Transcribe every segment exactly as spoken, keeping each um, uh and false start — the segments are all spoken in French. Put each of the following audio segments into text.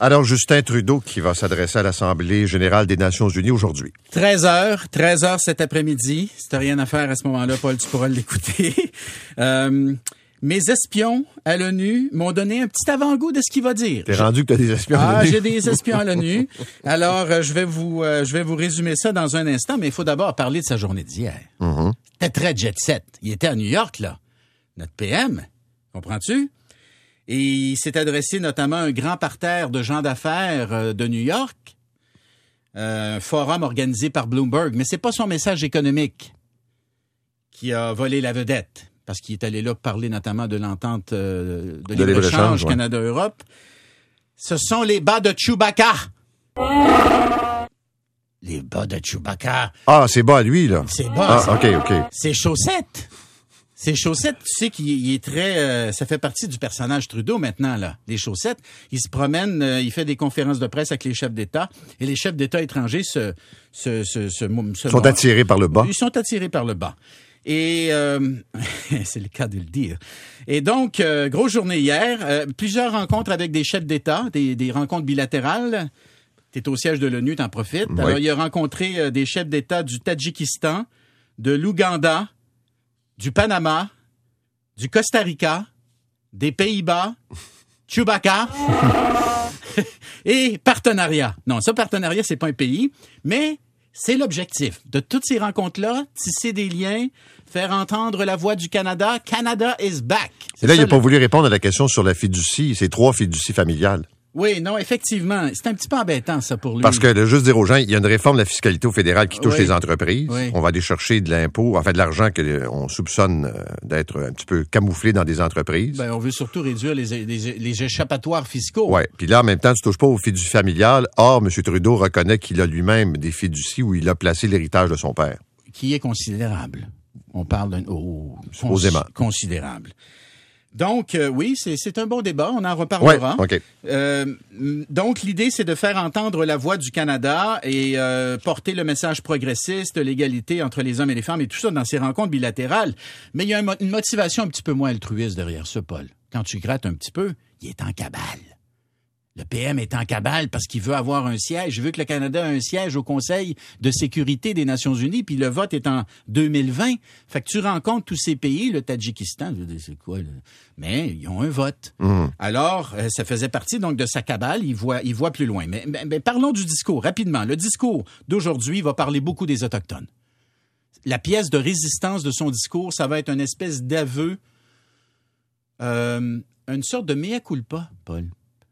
Alors, Justin Trudeau qui va s'adresser à l'Assemblée générale des Nations unies aujourd'hui. treize heures, treize heures cet après-midi. Si t'as rien à faire à ce moment-là, Paul, tu pourras l'écouter. euh, mes espions à l'ONU m'ont donné un petit avant-goût de ce qu'il va dire. T'es rendu que t'as des espions à l'ONU? Ah, j'ai des espions à l'ONU. Alors, euh, je vais vous euh, je vais vous résumer ça dans un instant, mais il faut d'abord parler de sa journée d'hier. Mm-hmm. C'était très jet-set. Il était à New York, là. Notre P M, comprends-tu? Et il s'est adressé notamment à un grand parterre de gens d'affaires de New York, euh, un forum organisé par Bloomberg. Mais c'est pas son message économique qui a volé la vedette, parce qu'il est allé là parler notamment de l'entente euh, de, de libre-échange ouais. Canada-Europe. Ce sont les bas de Chewbacca. Les bas de Chewbacca. Ah, c'est bas à lui, là. C'est bas. Ah, OK, OK. C'est chaussettes. Ces chaussettes, tu sais qu'il il est très... Euh, ça fait partie du personnage Trudeau maintenant, là. Les chaussettes, il se promène, euh, il fait des conférences de presse avec les chefs d'État, et les chefs d'État étrangers se... se, se, se, se sont attirés par le bas. Ils sont attirés par le bas. Et euh, c'est le cas de le dire. Et donc, euh, grosse journée hier, euh, plusieurs rencontres avec des chefs d'État, des, des rencontres bilatérales. T'es au siège de l'ONU, t'en profites. Oui. Alors, il a rencontré euh, des chefs d'État du Tadjikistan, de l'Ouganda, du Panama, du Costa Rica, des Pays-Bas, Chewbacca et partenariat. Non, ça, partenariat, c'est pas un pays, mais c'est l'objectif de toutes ces rencontres-là, tisser des liens, faire entendre la voix du Canada. Canada is back. C'est et là, il n'a le... pas voulu répondre à la question sur la fiducie, ces trois fiducies familiales. Oui, non, effectivement. C'est un petit peu embêtant, ça, pour lui. Parce que, de juste dire aux gens, il y a une réforme de la fiscalité au fédéral qui touche oui. les entreprises. Oui. On va aller chercher de l'impôt, en fait, de l'argent qu'on soupçonne d'être un petit peu camouflé dans des entreprises. Ben, on veut surtout réduire les, les, les échappatoires fiscaux. Oui. Puis là, en même temps, tu touches pas aux fiducies familiales. Or, M. Trudeau reconnaît qu'il a lui-même des fiducies où il a placé l'héritage de son père. Qui est considérable. On parle d'un... Oh, supposément. Cons- considérable. Donc, euh, oui, c'est, c'est un bon débat. On en reparlera. Ouais, OK. Euh, donc, l'idée, c'est de faire entendre la voix du Canada et euh, porter le message progressiste, l'égalité entre les hommes et les femmes et tout ça dans ces rencontres bilatérales. Mais il y a un, une motivation un petit peu moins altruiste derrière ça, Paul. Quand tu grattes un petit peu, il est en cabale. Le P M est en cabale parce qu'il veut avoir un siège. Il veut que le Canada ait un siège au Conseil de sécurité des Nations unies, puis le vote est en deux mille vingt. Fait que tu rencontres tous ces pays, le Tadjikistan, c'est quoi, là? Mais ils ont un vote. Mmh. Alors, ça faisait partie donc de sa cabale. Il voit, il voit plus loin. Mais, mais, mais parlons du discours, rapidement. Le discours d'aujourd'hui va parler beaucoup des Autochtones. La pièce de résistance de son discours, ça va être une espèce d'aveu, euh, une sorte de mea culpa, Paul.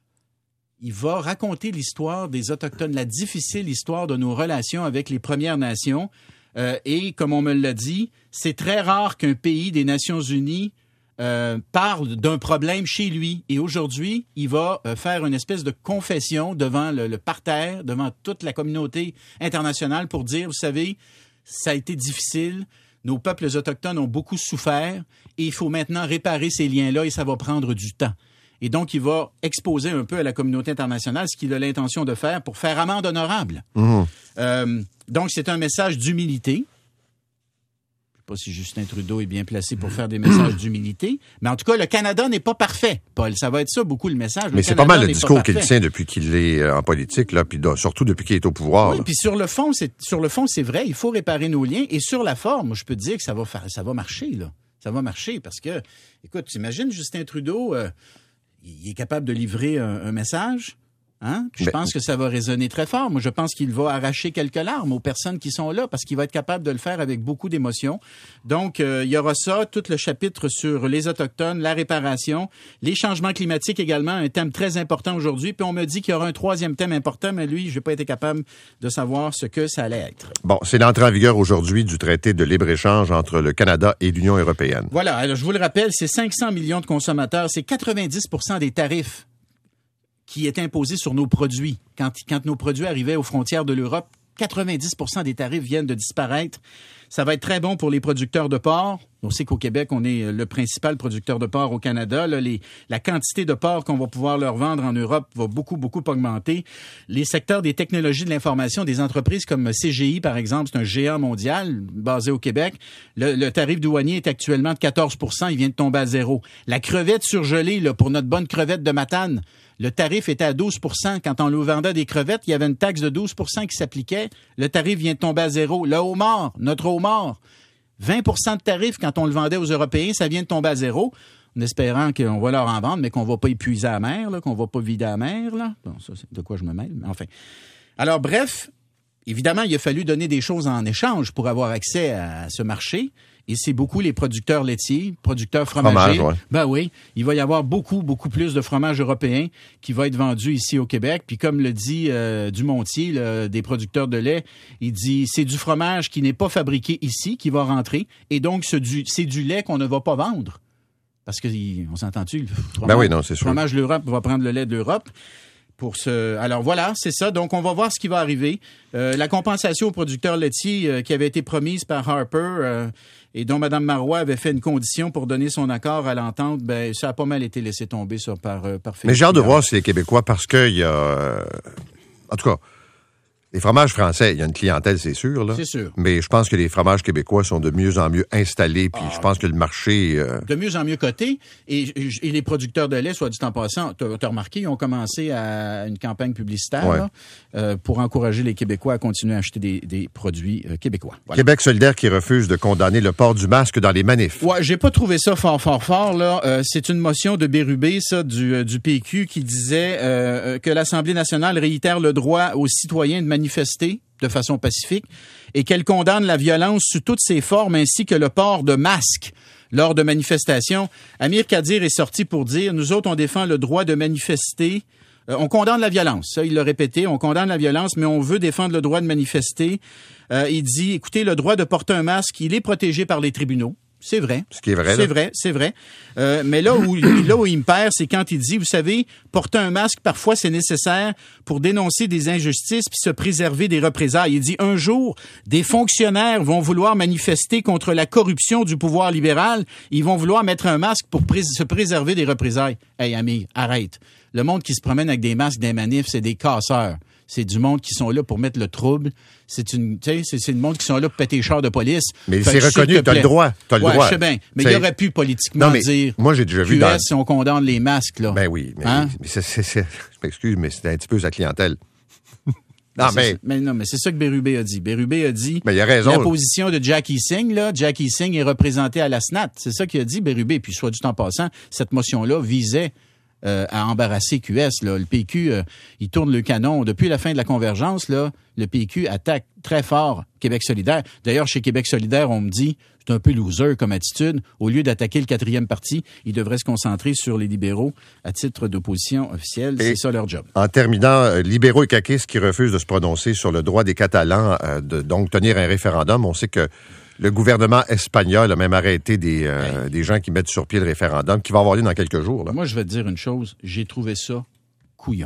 Il va raconter l'histoire des Autochtones, la difficile histoire de nos relations avec les Premières Nations. Euh, et, comme on me l'a dit, c'est très rare qu'un pays des Nations unies euh, parle d'un problème chez lui. Et aujourd'hui, il va euh, faire une espèce de confession devant le, le parterre, devant toute la communauté internationale pour dire, vous savez, ça a été difficile, nos peuples autochtones ont beaucoup souffert et il faut maintenant réparer ces liens-là et ça va prendre du temps. Et donc, il va exposer un peu à la communauté internationale ce qu'il a l'intention de faire pour faire amende honorable. Mmh. Euh, donc, c'est un message d'humilité. Je ne sais pas si Justin Trudeau est bien placé pour faire des messages d'humilité. Mais en tout cas, le Canada n'est pas parfait, Paul. Ça va être ça, beaucoup, le message. Le mais c'est Canada pas mal le discours qu'il tient depuis qu'il est en politique, là, puis surtout depuis qu'il est au pouvoir. Oui, puis sur le fond, c'est, sur le fond, c'est vrai, il faut réparer nos liens. Et sur la forme, je peux te dire que ça va, faire, ça va marcher, là. Ça va marcher parce que, écoute, tu imagines Justin Trudeau... Euh, il est capable de livrer un, un message. Hein? Je Mais... pense que ça va résonner très fort. Moi, je pense qu'il va arracher quelques larmes aux personnes qui sont là parce qu'il va être capable de le faire avec beaucoup d'émotion. Donc, euh, il y aura ça, tout le chapitre sur les Autochtones, la réparation, les changements climatiques également, un thème très important aujourd'hui. Puis on me dit qu'il y aura un troisième thème important, mais lui, je n'ai pas été capable de savoir ce que ça allait être. Bon, c'est l'entrée en vigueur aujourd'hui du traité de libre-échange entre le Canada et l'Union européenne. Voilà, alors je vous le rappelle, c'est cinq cents millions de consommateurs, c'est quatre-vingt-dix pour cent des tarifs qui est imposé sur nos produits. Quand, quand nos produits arrivaient aux frontières de l'Europe, quatre-vingt-dix pour cent des tarifs viennent de disparaître. Ça va être très bon pour les producteurs de porc. On sait qu'au Québec, on est le principal producteur de porc au Canada. Là, les, la quantité de porc qu'on va pouvoir leur vendre en Europe va beaucoup, beaucoup augmenter. Les secteurs des technologies de l'information, des entreprises comme C G I, par exemple, c'est un géant mondial basé au Québec. Le, le tarif douanier est actuellement de quatorze pour cent. Il vient de tomber à zéro. La crevette surgelée, là, pour notre bonne crevette de Matane, Le tarif était à douze pour cent. Quand on le vendait des crevettes, il y avait une taxe de douze pour cent qui s'appliquait. Le tarif vient de tomber à zéro. Le homard, notre homard, vingt pour cent de tarif quand on le vendait aux Européens, ça vient de tomber à zéro. En espérant qu'on va leur en vendre, mais qu'on va pas épuiser la mer, là, qu'on va pas vider la mer. Là. Bon, ça, c'est de quoi je me mêle, mais enfin. Alors, bref, évidemment, il a fallu donner des choses en échange pour avoir accès à ce marché. Et c'est beaucoup les producteurs laitiers, producteurs fromagers. Fromage, ouais. Ben oui, il va y avoir beaucoup, beaucoup plus de fromage européen qui va être vendu ici au Québec. Puis comme le dit euh, Dumontier, le, des producteurs de lait, il dit c'est du fromage qui n'est pas fabriqué ici qui va rentrer. Et donc, c'est du, c'est du lait qu'on ne va pas vendre. Parce que, on s'entend-tu, le fromage, ben oui, non, c'est sûr. le fromage de l'Europe va prendre le lait de l'Europe. Pour ce... Alors voilà, c'est ça. Donc, on va voir ce qui va arriver. Euh, la compensation aux producteurs laitiers euh, qui avait été promise par Harper euh, et dont Mme Marois avait fait une condition pour donner son accord à l'entente, ben ça a pas mal été laissé tomber ça par, euh, par Mais j'ai hâte de voir si les Québécois, parce qu'il y a... Euh, en tout cas... Les fromages français, il y a une clientèle, c'est sûr, là. C'est sûr. Mais je pense que les fromages québécois sont de mieux en mieux installés, puis ah, je pense que le marché... Euh... De mieux en mieux coté. Et, et les producteurs de lait, soit dit en passant, t'as, t'as remarqué, ils ont commencé à une campagne publicitaire ouais. là, euh, pour encourager les Québécois à continuer à acheter des, des produits euh, québécois. Voilà. Québec solidaire qui refuse de condamner le port du masque dans les manifs. Ouais, j'ai pas trouvé ça fort, fort, fort, là. Euh, c'est une motion de Bérubé, ça, du, euh, du P Q, qui disait euh, que l'Assemblée nationale réitère le droit aux citoyens de manifester de façon pacifique et qu'elle condamne la violence sous toutes ses formes ainsi que le port de masques lors de manifestations. Amir Kadir est sorti pour dire « Nous autres, on défend le droit de manifester. Euh, on condamne la violence. » Ça, il l'a répété. On condamne la violence, mais on veut défendre le droit de manifester. Euh, il dit « Écoutez, le droit de porter un masque, il est protégé par les tribunaux. » C'est vrai. Ce qui est vrai. C'est là. vrai, c'est vrai. Euh, mais là où, là où il me perd, c'est quand il dit, vous savez, porter un masque, parfois, c'est nécessaire pour dénoncer des injustices puis se préserver des représailles. Il dit, un jour, des fonctionnaires vont vouloir manifester contre la corruption du pouvoir libéral. Ils vont vouloir mettre un masque pour pré- se préserver des représailles. Hey, ami, arrête. Le monde qui se promène avec des masques des manifs, c'est des casseurs. C'est du monde qui sont là pour mettre le trouble. C'est une, tu sais, c'est, c'est du monde qui sont là pour péter les chars de police. Mais fait c'est reconnu, t'as le droit. T'as le ouais, droit. Je sais bien. Mais il aurait pu politiquement non, mais dire. Moi, j'ai déjà vu Q S, dans... si on condamne les masques, là. Ben oui. Mais, hein? mais c'est, c'est, c'est, je m'excuse, mais c'est un petit peu sa clientèle. non, mais... mais non, mais c'est ça que Bérubé a dit. Bérubé a dit. Mais il a raison. La position de Jackie Singh, là. Jackie Singh est représenté à la S N A T. C'est ça qu'il a dit, Bérubé. Puis, soit du temps passant, cette motion-là visait Euh, à embarrasser Q S. Là. Le P Q, euh, il tourne le canon. Depuis la fin de la convergence, là, le P Q attaque très fort Québec solidaire. D'ailleurs, chez Québec solidaire, on me dit, c'est un peu loser comme attitude. Au lieu d'attaquer le quatrième parti, ils devraient se concentrer sur les libéraux à titre d'opposition officielle. Et c'est ça leur job. En terminant, euh, libéraux et caquistes qui refusent de se prononcer sur le droit des Catalans euh, de donc tenir un référendum. On sait que le gouvernement espagnol a même arrêté des, euh, hey. des gens qui mettent sur pied le référendum, qui va avoir lieu dans quelques jours. Là. Moi, je vais te dire une chose. J'ai trouvé ça couillon.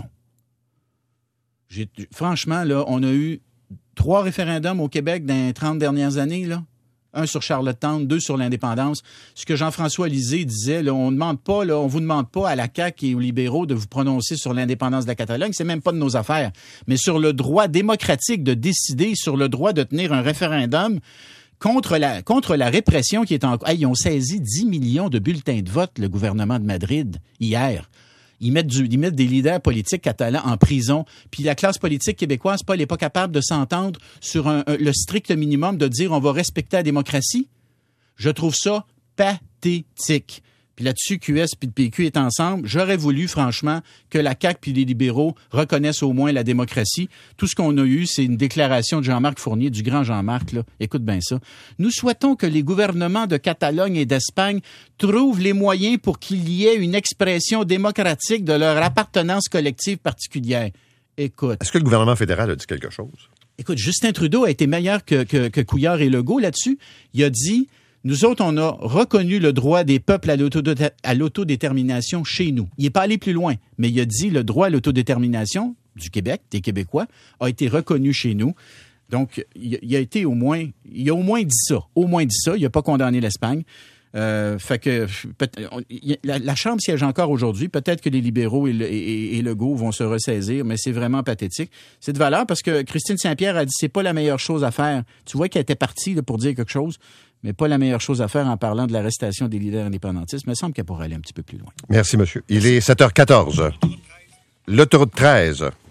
J'ai, franchement, là, on a eu trois référendums au Québec dans les trente dernières années, là. Un sur Charlottetown, deux sur l'indépendance. Ce que Jean-François Lisée disait, là, on demande pas, là, on vous demande pas à la C A Q et aux libéraux de vous prononcer sur l'indépendance de la Catalogne, c'est même pas de nos affaires. Mais sur le droit démocratique de décider, sur le droit de tenir un référendum, Contre la, contre la répression qui est en... Hey, ils ont saisi dix millions de bulletins de vote, le gouvernement de Madrid, hier. Ils mettent, du, ils mettent des leaders politiques catalans en prison. Puis la classe politique québécoise, pas, elle n'est pas capable de s'entendre sur un, un, le strict minimum de dire on va respecter la démocratie. Je trouve ça pathétique. Puis là-dessus, Q S puis le P Q est ensemble. J'aurais voulu, franchement, que la C A Q puis les libéraux reconnaissent au moins la démocratie. Tout ce qu'on a eu, c'est une déclaration de Jean-Marc Fournier, du grand Jean-Marc, là. Écoute bien ça. Nous souhaitons que les gouvernements de Catalogne et d'Espagne trouvent les moyens pour qu'il y ait une expression démocratique de leur appartenance collective particulière. Écoute. Est-ce que le gouvernement fédéral a dit quelque chose? Écoute, Justin Trudeau a été meilleur que, que, que Couillard et Legault là-dessus. Il a dit... Nous autres, on a reconnu le droit des peuples à, l'autodé- à l'autodétermination chez nous. Il n'est pas allé plus loin, mais il a dit le droit à l'autodétermination du Québec, des Québécois, a été reconnu chez nous. Donc, il, il a été au moins, il a au moins dit ça, au moins dit ça. Il n'a pas condamné l'Espagne. Euh, fait que la, la Chambre siège encore aujourd'hui. Peut-être que les libéraux et, le, et, et Legault vont se ressaisir, mais c'est vraiment pathétique. C'est de valeur parce que Christine Saint-Pierre a dit c'est pas la meilleure chose à faire. Tu vois qu'elle était partie là, pour dire quelque chose, mais pas la meilleure chose à faire en parlant de l'arrestation des leaders indépendantistes. Il me semble qu'elle pourrait aller un petit peu plus loin. Merci, monsieur. Il est sept heures quatorze. L'autoroute treize.